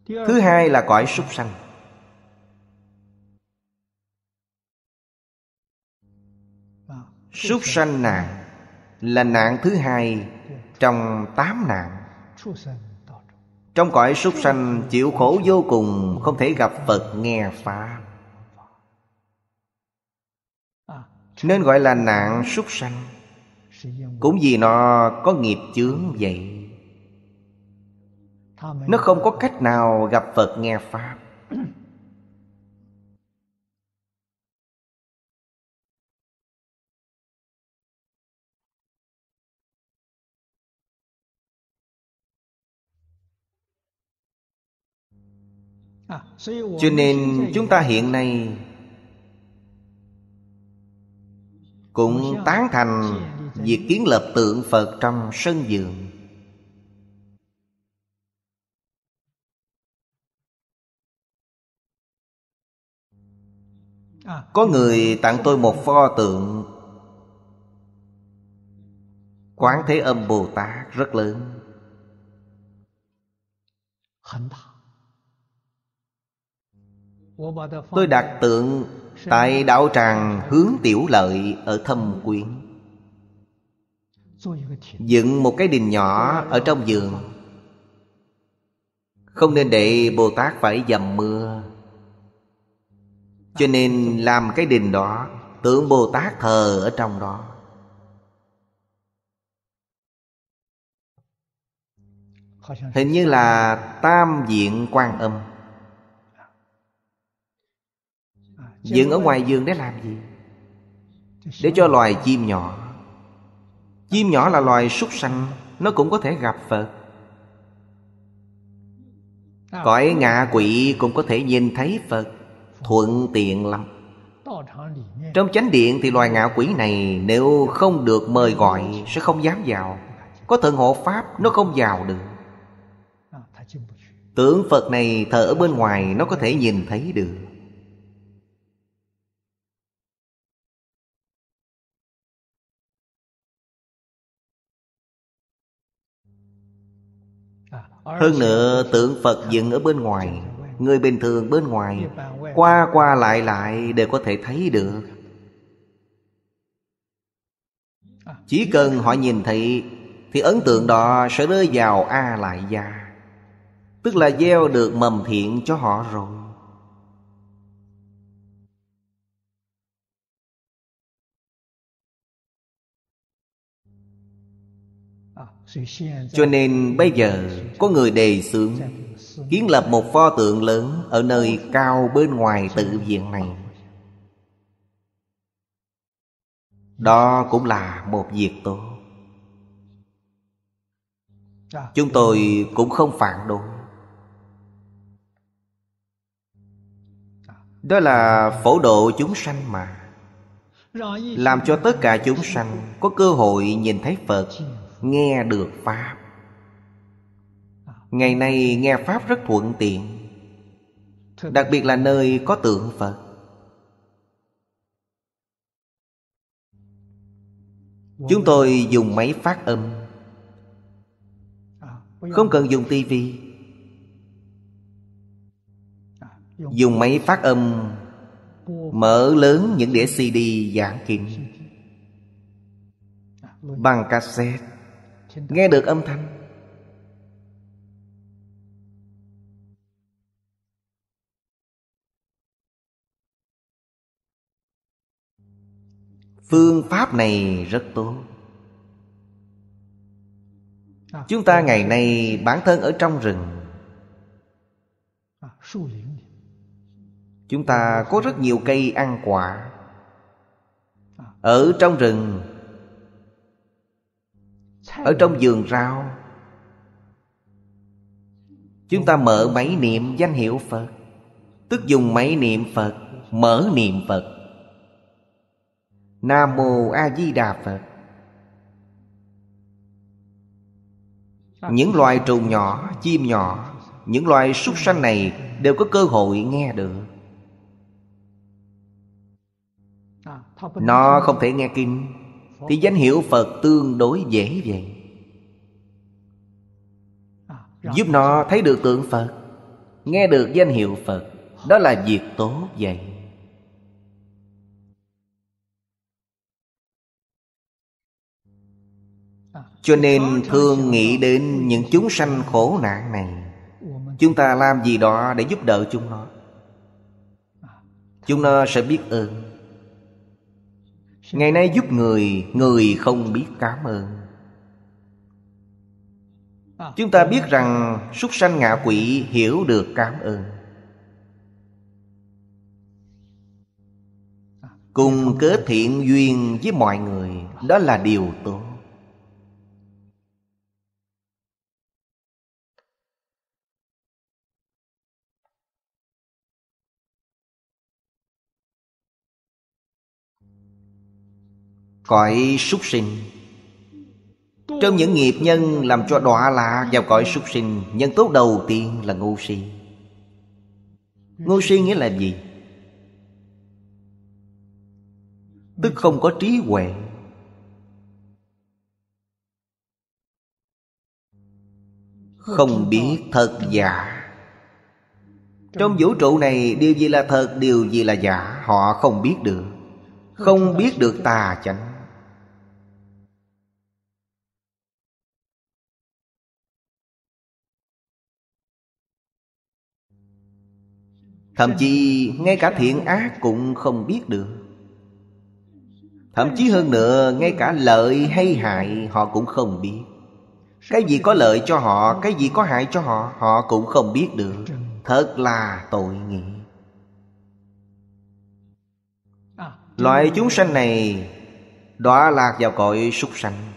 Thứ hai là cõi súc sanh. Súc sanh nạn là nạn thứ hai trong 8 nạn. Trong cõi súc sanh chịu khổ vô cùng, không thể gặp Phật nghe Pháp, nên gọi là nạn súc sanh. Cũng vì nó có nghiệp chướng vậy, nó không có cách nào gặp Phật nghe Pháp. Cho nên chúng ta hiện nay cũng tán thành việc kiến lập tượng Phật trong sân vườn. Có người tặng tôi một pho tượng Quán Thế Âm Bồ Tát rất lớn. Tôi đặt tượng tại đạo tràng Hướng Tiểu Lợi ở Thâm Quyến, dựng một cái đình nhỏ ở trong vườn. Không nên để Bồ Tát phải dầm mưa, cho nên làm cái đình đó, tượng Bồ Tát thờ ở trong đó. Hình như là Tam Diện Quan Âm. Dựng ở ngoài vườn để làm gì? Để cho loài chim nhỏ. Chim nhỏ là loài súc sanh, nó cũng có thể gặp Phật. Cõi ngạ quỷ cũng có thể nhìn thấy Phật, thuận tiện lắm. Trong chánh điện thì loài ngạ quỷ này nếu không được mời gọi sẽ không dám vào. Có thần hộ Pháp nó không vào được. Tượng Phật này thờ ở bên ngoài nó có thể nhìn thấy được. Hơn nữa tượng Phật dựng ở bên ngoài, người bình thường bên ngoài qua qua lại lại đều có thể thấy được. Chỉ cần họ nhìn thấy thì ấn tượng đó sẽ rơi vào A Lại Gia, tức là gieo được mầm thiện cho họ rồi. Cho nên bây giờ có người đề xướng kiến lập một pho tượng lớn ở nơi cao bên ngoài tự viện này. Đó cũng là một việc tốt. Chúng tôi cũng không phản đối. Đó là phổ độ chúng sanh mà. Làm cho tất cả chúng sanh có cơ hội nhìn thấy Phật, nghe được Pháp. Ngày nay nghe Pháp rất thuận tiện, đặc biệt là nơi có tượng Phật. Chúng tôi dùng máy phát âm, không cần dùng tivi. Dùng máy phát âm mở lớn những đĩa CD giảng kinh bằng cassette, nghe được âm thanh. Phương pháp này rất tốt. Chúng ta ngày nay bản thân ở trong rừng, chúng ta có rất nhiều cây ăn quả. Ở trong rừng, ở trong vườn rau, chúng ta mở máy niệm danh hiệu Phật, tức dùng máy niệm Phật, mở niệm Phật. Nam Mô A Di Đà Phật. Những loài trùng nhỏ, chim nhỏ, những loài súc sanh này đều có cơ hội nghe được. Nó không thể nghe kinh thì danh hiệu Phật tương đối dễ vậy, giúp nó thấy được tượng Phật. nghe được danh hiệu Phật, đó là việc tốt vậy. Cho nên thường nghĩ đến những chúng sanh khổ nạn này, chúng ta làm gì đó để giúp đỡ chúng nó, chúng nó sẽ biết ơn. Ngày nay giúp người, người không biết cảm ơn. Chúng ta biết rằng súc sanh ngạ quỷ hiểu được cảm ơn, cùng kết thiện duyên với mọi người, đó là điều tốt. Cõi súc sinh, trong những nghiệp nhân làm cho đọa lạc vào cõi súc sinh, nhân tốt đầu tiên là ngu si. Ngu si nghĩa là gì? Tức không có trí huệ. Không biết thật giả. Trong vũ trụ này, điều gì là thật, điều gì là giả, họ không biết được. Không biết được tà chánh. Thậm chí ngay cả thiện ác cũng không biết được. Thậm chí hơn nữa, ngay cả lợi hay hại họ cũng không biết. Cái gì có lợi cho họ, cái gì có hại cho họ, họ cũng không biết được. Thật là tội nghiệp. Loại chúng sanh này đọa lạc vào cõi súc sanh.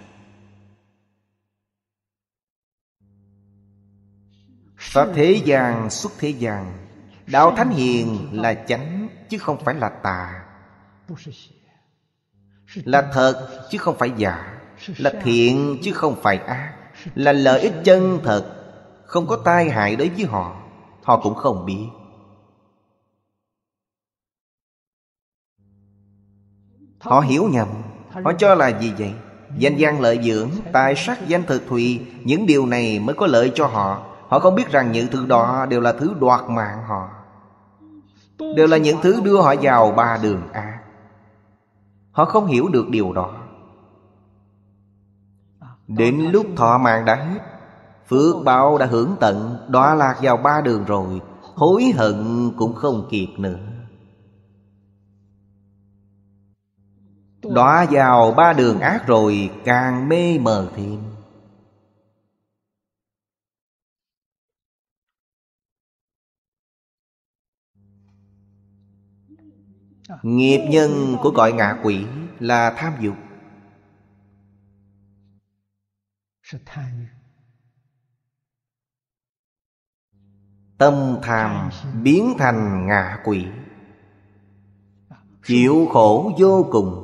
Pháp thế gian xuất thế gian. Đạo Thánh Hiền là chánh chứ không phải là tà, là thật chứ không phải giả, là thiện chứ không phải ác, là lợi ích chân thật, không có tai hại đối với họ, họ cũng không biết. Họ hiểu nhầm. Họ cho là gì vậy? Danh văn lợi dưỡng, tài sắc danh thực thùy, những điều này mới có lợi cho họ. Họ không biết rằng những thứ đó đều là thứ đoạt mạng họ, đều là những thứ đưa họ vào ba đường ác. Họ không hiểu được điều đó. Đến lúc thọ mạng đã hết, phước báo đã hưởng tận, đọa lạc vào ba đường rồi, hối hận cũng không kịp nữa. Đọa vào ba đường ác rồi, càng mê mờ thêm. Nghiệp nhân của cõi ngạ quỷ là tham dục. Tâm tham biến thành ngạ quỷ, chịu khổ vô cùng.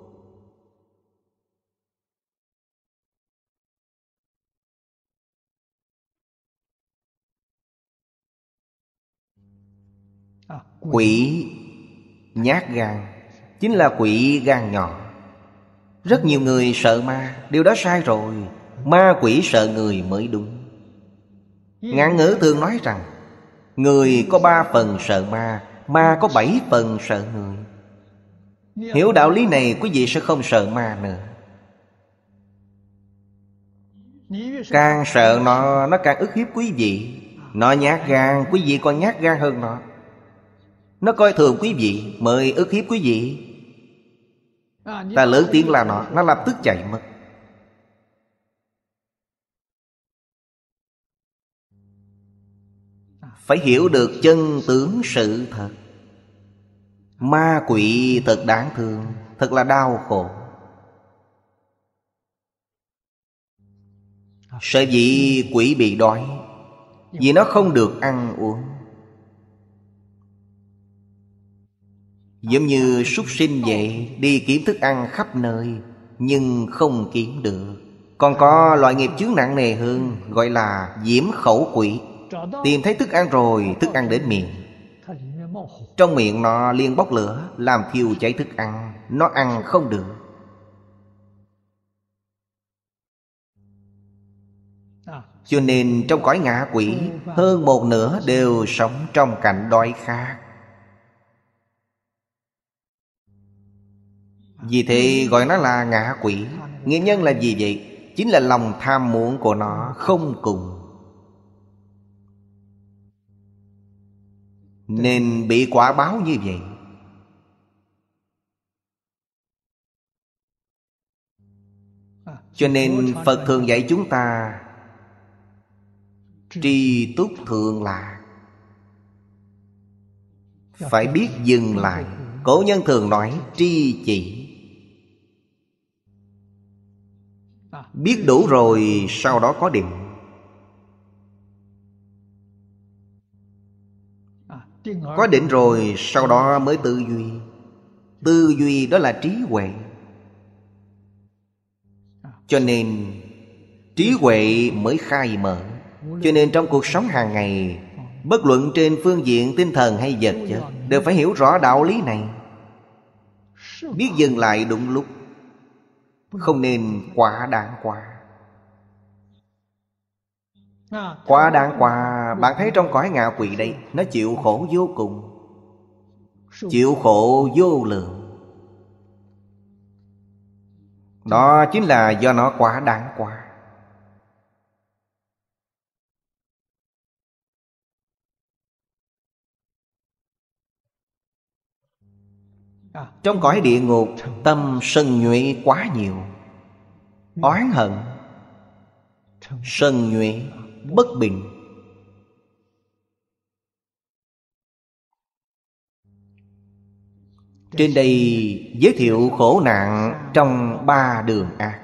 Quỷ nhát gan chính là quỷ gan nhỏ. Rất nhiều người sợ ma, điều đó sai rồi. Ma quỷ sợ người mới đúng. Ngạn ngữ thường nói rằng người có 3 phần sợ ma, ma có 7 phần sợ người. Hiểu đạo lý này, quý vị sẽ không sợ ma nữa. Càng sợ nó càng ức hiếp quý vị. Nó nhát gan, quý vị còn nhát gan hơn nó. Nó coi thường quý vị mới ức hiếp quý vị. Ta lớn tiếng là nó lập tức chạy mất. Phải hiểu được chân tướng sự thật. Ma quỷ thật đáng thương, thật là đau khổ. Sở dĩ quỷ bị đói, vì nó không được ăn uống. Giống như súc sinh vậy, đi kiếm thức ăn khắp nơi, nhưng không kiếm được. Còn có loại nghiệp chướng nặng nề hơn, gọi là diễm khẩu quỷ. Tìm thấy thức ăn rồi, thức ăn đến miệng, trong miệng nó liền bốc lửa, làm thiêu cháy thức ăn, nó ăn không được. Cho nên trong cõi ngạ quỷ, hơn một nửa đều sống trong cảnh đói khát. Vì thế gọi nó là ngạ quỷ. Nguyên nhân là gì vậy? Chính là lòng tham muốn của nó không cùng, nên bị quả báo như vậy. Cho nên Phật thường dạy chúng ta tri túc thượng lạc, phải biết dừng lại. Cổ nhân thường nói tri chỉ. Biết đủ rồi sau đó có định. Có định rồi sau đó mới tư duy. Tư duy đó là trí huệ. Cho nên trí huệ mới khai mở. Cho nên trong cuộc sống hàng ngày, bất luận trên phương diện tinh thần hay vật chất, đều phải hiểu rõ đạo lý này. Biết dừng lại đúng lúc, không nên quá đáng quá. Quá đáng quá. Bạn thấy trong cõi ngạ quỷ đây, nó chịu khổ vô cùng, chịu khổ vô lượng. Đó chính là do nó quá đáng quá. Trong cõi địa ngục, tâm sân nhuệ quá nhiều. Oán hận, sân nhuệ, bất bình. Trên đây giới thiệu khổ nạn trong 3 đường ác.